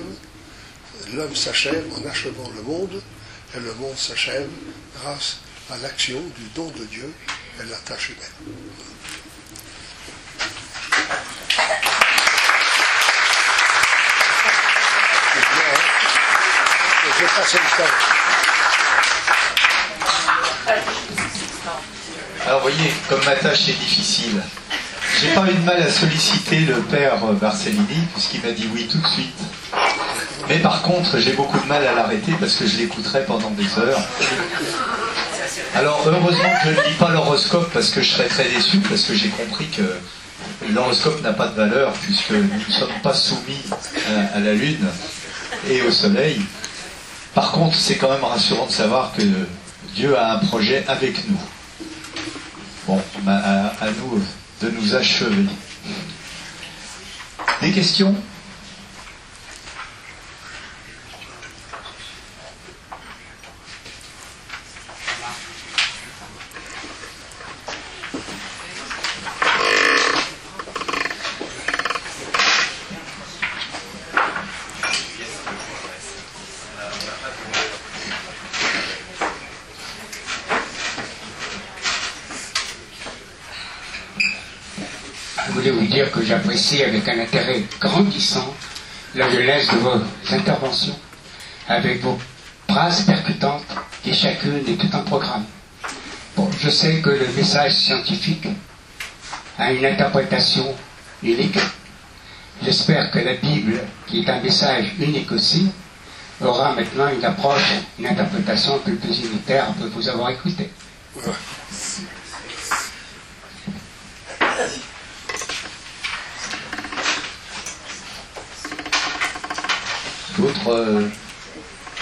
en achevant le monde, et le monde s'achève grâce à l'action du don de Dieu et la tâche humaine. Je vais passer le temps. Alors vous voyez, comme ma tâche est difficile, j'ai pas eu de mal à solliciter le père Barcellini, puisqu'il m'a dit oui tout de suite. Mais par contre, j'ai beaucoup de mal à l'arrêter parce que je l'écouterai pendant des heures. Alors heureusement que je ne lis pas l'horoscope parce que je serais très déçu, parce que j'ai compris que l'horoscope n'a pas de valeur puisque nous ne sommes pas soumis à la Lune et au Soleil. Par contre, c'est quand même rassurant de savoir que Dieu a un projet avec nous. Bon, à nous de nous achever. Des questions ? Je voulais vous dire que j'apprécie avec un intérêt grandissant la violence de vos interventions, avec vos phrases percutantes qui chacune est tout un programme. Bon, je sais que le message scientifique a une interprétation unique. J'espère que la Bible, qui est un message unique aussi, aura maintenant une approche, une interprétation un peu plus unitaire après vous avoir écouté. D'autres questions ?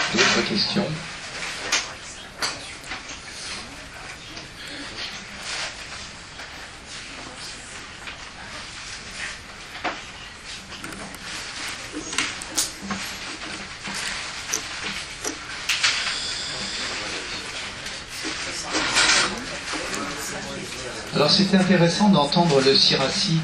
Alors c'était intéressant d'entendre le siracide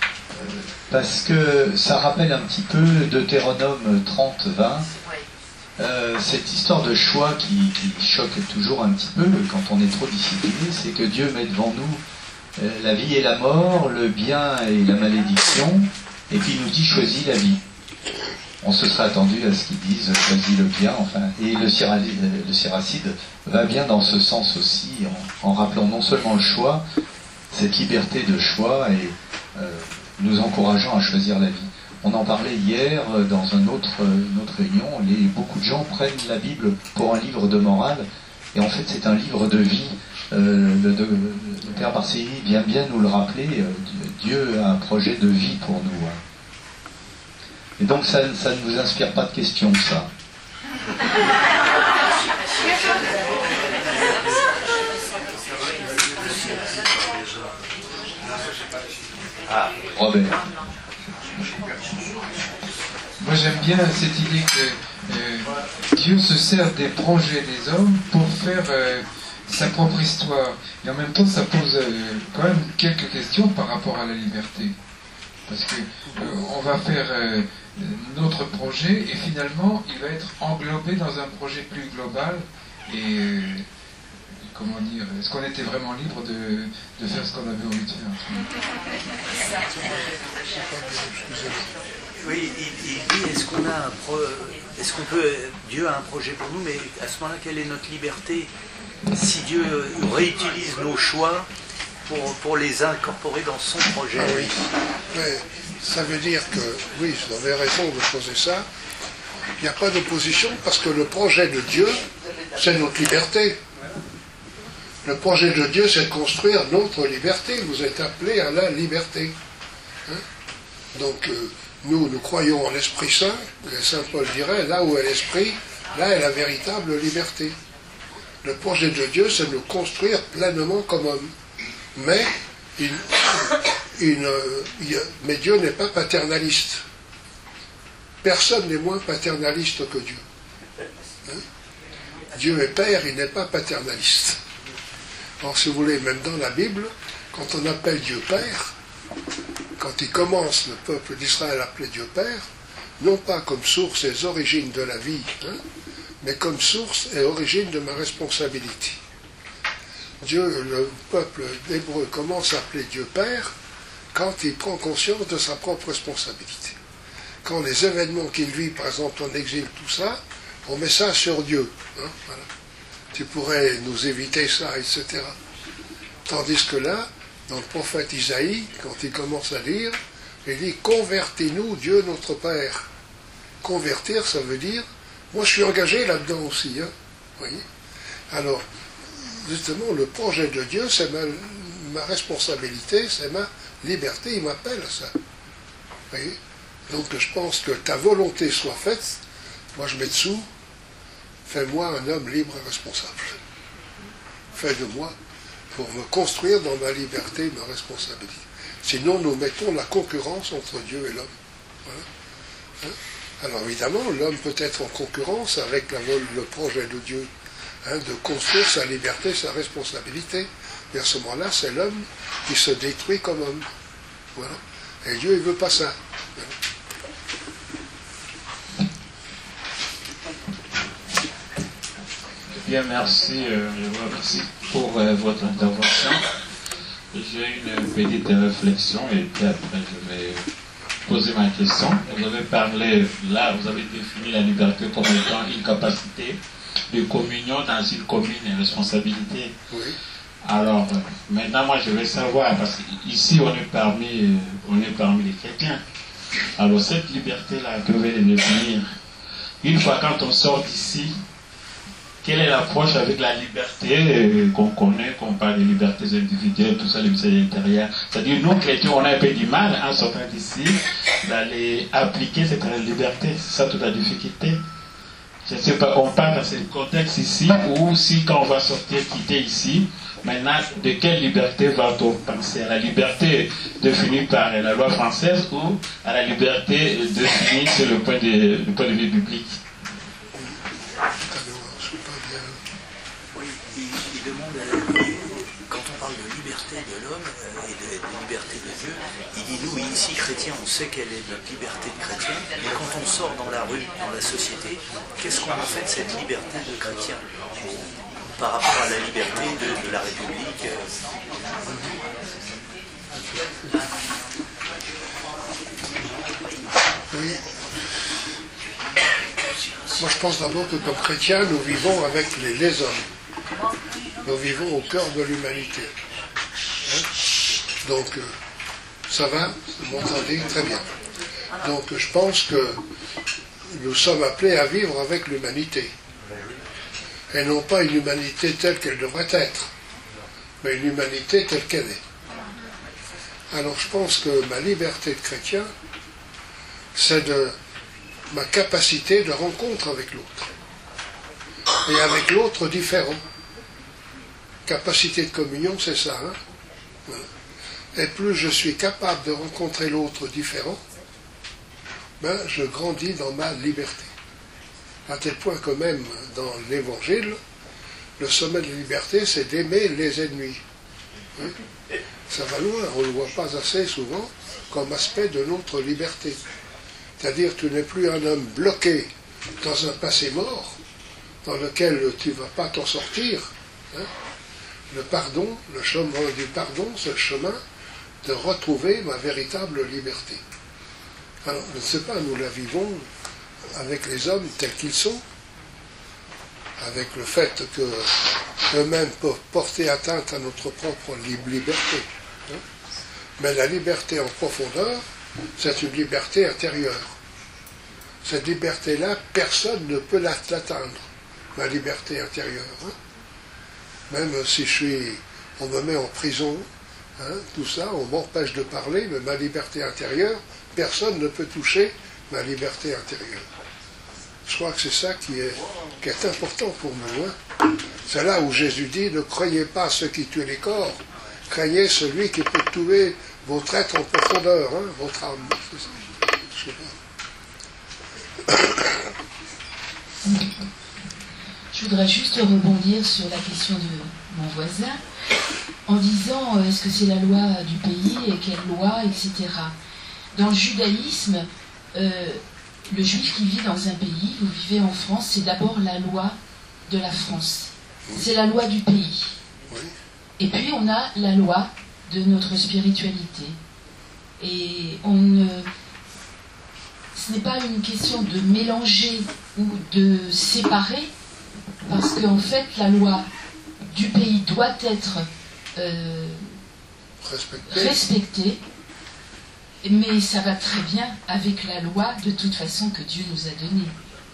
parce que ça rappelle un petit peu Deutéronome 30-20 cette histoire de choix qui choque toujours un petit peu quand on est trop discipliné, c'est que Dieu met devant nous la vie et la mort, le bien et la malédiction, et puis il nous dit choisis la vie. On se serait attendu à ce qu'ils disent choisis le bien, enfin, et le siracide va bien dans ce sens aussi, en rappelant non seulement le choix, cette liberté de choix, et nous encourageant à choisir la vie. On en parlait hier dans une autre réunion, beaucoup de gens prennent la Bible pour un livre de morale, et en fait c'est un livre de vie. Le Père Barcellini vient bien nous le rappeler, Dieu a un projet de vie pour nous. Hein. Et donc ça ne vous inspire pas de questions, ça. Ah, Robert. Moi j'aime bien cette idée que Dieu se sert des projets des hommes pour faire sa propre histoire. Et en même temps ça pose quand même quelques questions par rapport à la liberté. Parce que on va faire notre projet et finalement il va être englobé dans un projet plus global. Et comment dire, est-ce qu'on était vraiment libre de faire ce qu'on avait envie de faire? Oui, il dit, est-ce qu'on peut, Dieu a un projet pour nous, mais à ce moment-là, quelle est notre liberté si Dieu réutilise nos choix pour les incorporer dans son projet? Ah oui, mais ça veut dire que, oui, vous avez raison de poser ça, il n'y a pas d'opposition parce que le projet de Dieu, c'est notre liberté. Le projet de Dieu, c'est de construire notre liberté. Vous êtes appelés à la liberté. Hein? Donc, nous croyons en l'Esprit Saint. Saint Paul dirait, là où est l'Esprit, là est la véritable liberté. Le projet de Dieu, c'est de nous construire pleinement comme homme. Mais, mais Dieu n'est pas paternaliste. Personne n'est moins paternaliste que Dieu. Hein? Dieu est Père, il n'est pas paternaliste. Or, si vous voulez, même dans la Bible, quand on appelle Dieu Père, quand il commence le peuple d'Israël à appeler Dieu Père, non pas comme source et origine de la vie, hein, mais comme source et origine de ma responsabilité. Le peuple d'Hébreu commence à appeler Dieu Père quand il prend conscience de sa propre responsabilité. Quand les événements qu'il vit, par exemple en exil, tout ça, on met ça sur Dieu. Hein, voilà. Tu pourrais nous éviter ça, etc. Tandis que là, dans le prophète Isaïe, quand il commence à lire, il dit « Convertis-nous, Dieu notre Père ». Convertir, ça veut dire, moi je suis engagé là-dedans aussi. Hein, voyez. Alors, justement, le projet de Dieu, c'est ma responsabilité, c'est ma liberté, il m'appelle à ça. Voyez. Donc je pense que ta volonté soit faite, moi je mets dessous, fais-moi un homme libre et responsable. Fais de moi pour me construire dans ma liberté, ma responsabilité. Sinon, nous mettons la concurrence entre Dieu et l'homme. Voilà. Hein? Alors évidemment, l'homme peut être en concurrence avec le projet de Dieu, hein, de construire sa liberté, sa responsabilité. Et à ce moment-là, c'est l'homme qui se détruit comme homme. Voilà. Et Dieu, il ne veut pas ça. Voilà. Bien, merci. Je vous remercie pour votre intervention. J'ai une petite réflexion et puis après je vais poser ma question. Vous avez parlé, là, vous avez défini la liberté comme étant une capacité de communion dans une commune et responsabilité. Oui. Alors, maintenant, moi, je vais savoir, parce qu'ici, on est parmi les chrétiens. Alors, cette liberté-là que vous venez de définir, une fois quand on sort d'ici, quelle est l'approche avec la liberté qu'on connaît, qu'on parle de libertés individuelles, tout ça, le ministère de l'Intérieur? C'est-à-dire, nous, chrétiens, on a un peu du mal, en sortant d'ici, d'aller appliquer cette liberté. C'est ça toute la difficulté. Je ne sais pas, on parle dans ce contexte ici, ou si quand on va sortir, quitter ici, maintenant, de quelle liberté va-t-on penser? À la liberté définie par la loi française ou à la liberté définie sur le point de vue biblique? Oui, il demande, quand on parle de liberté, liberté de l'homme et de liberté de Dieu. Il dit, nous, ici, chrétiens, on sait quelle est notre liberté de chrétien, mais quand on sort dans la rue, dans la société, qu'est-ce qu'on en fait de cette liberté de chrétien par rapport à la liberté de la République Oui. Moi, je pense d'abord que comme chrétiens, nous vivons avec les hommes. Nous vivons au cœur de l'humanité. Hein? Donc, ça va, vous m'entendez très bien. Donc, je pense que nous sommes appelés à vivre avec l'humanité. Et non pas une humanité telle qu'elle devrait être, mais une humanité telle qu'elle est. Alors, je pense que ma liberté de chrétien, c'est de ma capacité de rencontre avec l'autre. Et avec l'autre différent. Capacité de communion, c'est ça. Hein? Voilà. Et plus je suis capable de rencontrer l'autre différent, ben, je grandis dans ma liberté. À tel point que même dans l'Évangile, le sommet de la liberté, c'est d'aimer les ennemis. Hein? Ça va loin, on ne le voit pas assez souvent comme aspect de notre liberté. C'est-à-dire tu n'es plus un homme bloqué dans un passé mort, dans lequel tu ne vas pas t'en sortir. Hein? Le pardon, le chemin du pardon, c'est le chemin de retrouver ma véritable liberté. Alors, je ne sais pas, nous la vivons avec les hommes tels qu'ils sont, avec le fait qu'eux-mêmes peuvent porter atteinte à notre propre liberté. Hein? Mais la liberté en profondeur, c'est une liberté intérieure. Cette liberté-là, personne ne peut l'atteindre, ma liberté intérieure. Hein? Même si on me met en prison, hein, tout ça, on m'empêche de parler, mais ma liberté intérieure, personne ne peut toucher ma liberté intérieure. Je crois que c'est ça qui est important pour nous. Hein? C'est là où Jésus dit, ne croyez pas à ceux qui tuent les corps, craignez celui qui peut tuer votre être en profondeur, hein, votre âme. Je sais pas. Je voudrais juste rebondir sur la question de mon voisin en disant est-ce que c'est la loi du pays et quelle loi, etc. Dans le judaïsme, le juif qui vit dans un pays, vous vivez en France, c'est d'abord la loi de la France. C'est la loi du pays. Et puis on a la loi de notre spiritualité. Et ce n'est pas une question de mélanger ou de séparer, parce qu'en fait, la loi du pays doit être respectée, mais ça va très bien avec la loi, de toute façon, que Dieu nous a donnée.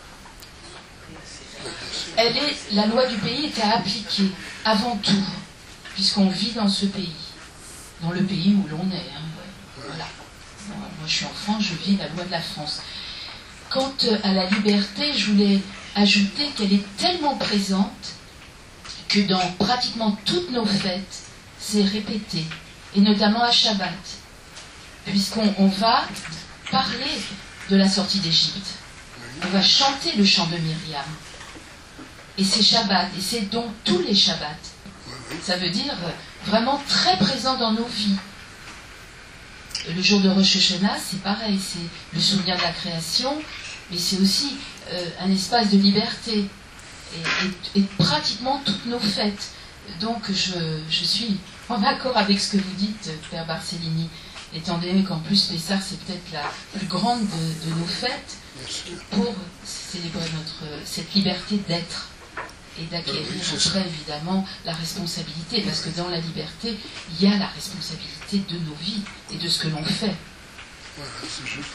La loi du pays est à appliquer avant tout, puisqu'on vit dans ce pays, dans le pays où l'on est. Hein. Voilà. Moi, je suis en France, je vis la loi de la France. Quant à la liberté, je voulais ajouter qu'elle est tellement présente que dans pratiquement toutes nos fêtes, c'est répété, et notamment à Shabbat, puisqu'on va parler de la sortie d'Égypte. On va chanter le chant de Myriam. Et c'est Shabbat, et c'est donc tous les Shabbats. Ça veut dire vraiment très présent dans nos vies. Le jour de Rosh Hashanah, c'est pareil, c'est le souvenir de la création, mais c'est aussi un espace de liberté. Et pratiquement toutes nos fêtes. Donc je suis en accord avec ce que vous dites, Père Barcellini, étant donné qu'en plus Pessah, c'est peut-être la plus grande de nos fêtes, pour célébrer cette liberté d'être et d'acquérir après évidemment la responsabilité, parce que dans la liberté, il y a la responsabilité de nos vies et de ce que l'on fait. Voilà, c'est juste.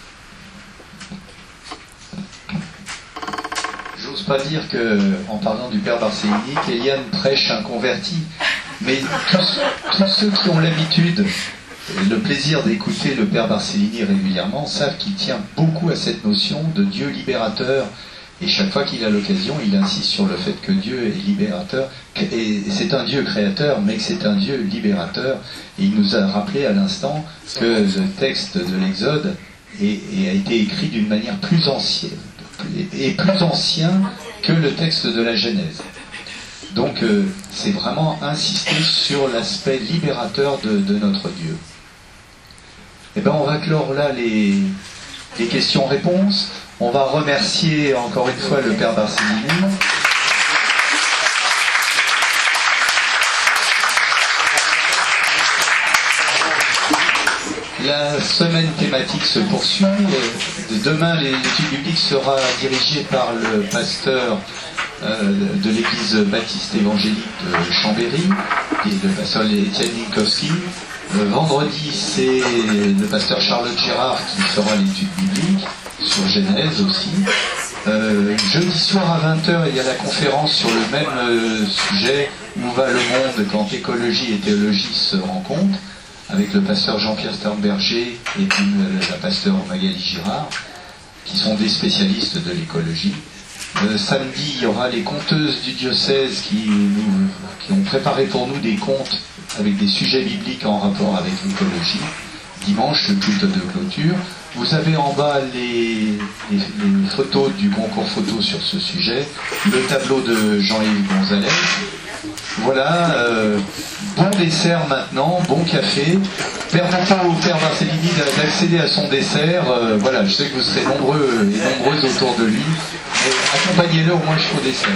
J'ose pas dire en parlant du Père Barcellini, qu'Eliane prêche un converti, mais tous ceux qui ont l'habitude, le plaisir d'écouter le Père Barcellini régulièrement, savent qu'il tient beaucoup à cette notion de Dieu libérateur, et chaque fois qu'il a l'occasion, il insiste sur le fait que Dieu est libérateur, et c'est un Dieu créateur, mais que c'est un Dieu libérateur, et il nous a rappelé à l'instant que le texte de l'Exode a été écrit d'une manière plus ancienne, et plus ancien que le texte de la Genèse. Donc c'est vraiment insister sur l'aspect libérateur de notre Dieu. Et bien on va clore là les questions-réponses. On va remercier encore une fois le Père Barcellini. La semaine thématique se poursuit. Demain, l'étude biblique sera dirigée par le pasteur de l'église baptiste évangélique de Chambéry, le pasteur Étienne Minkowski. Vendredi, c'est le pasteur Charlotte Gérard qui fera l'étude biblique, sur Genèse aussi. Jeudi soir à 20h, il y a la conférence sur le même sujet, Où va le monde quand écologie et théologie se rencontrent, avec le pasteur Jean-Pierre Sternberger et puis la pasteur Magali Girard, qui sont des spécialistes de l'écologie. Samedi, il y aura les conteuses du diocèse qui ont préparé pour nous des contes avec des sujets bibliques en rapport avec l'écologie. Dimanche, le culte de clôture. Vous avez en bas les photos du concours photo sur ce sujet, le tableau de Jean-Yves Gonzalez. Voilà, bon dessert maintenant, bon café. Permettez au Père Barcellini d'accéder à son dessert. Voilà, je sais que vous serez nombreux et nombreuses autour de lui. Mais accompagnez-le au moins jusqu'au dessert.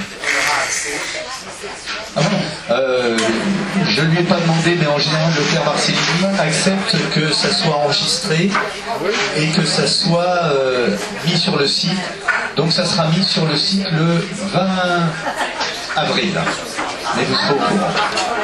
Ah bon, je ne lui ai pas demandé, mais en général, le Père Barcellini accepte que ça soit enregistré et que ça soit mis sur le site. Donc ça sera mis sur le site le 20 avril. Mais vous serez au courant.